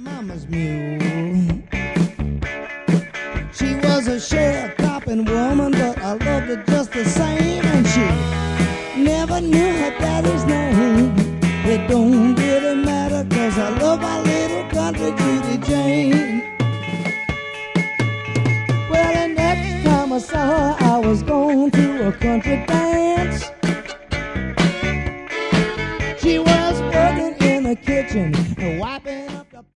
mama's mule. She was a sharecropping woman, but I loved her just the same. And she never knew her daddy's name. It don't really matter, 'cause I love my little country Judy Jane. Well, the next time I saw her, I was going to a country dance. She was working in the kitchen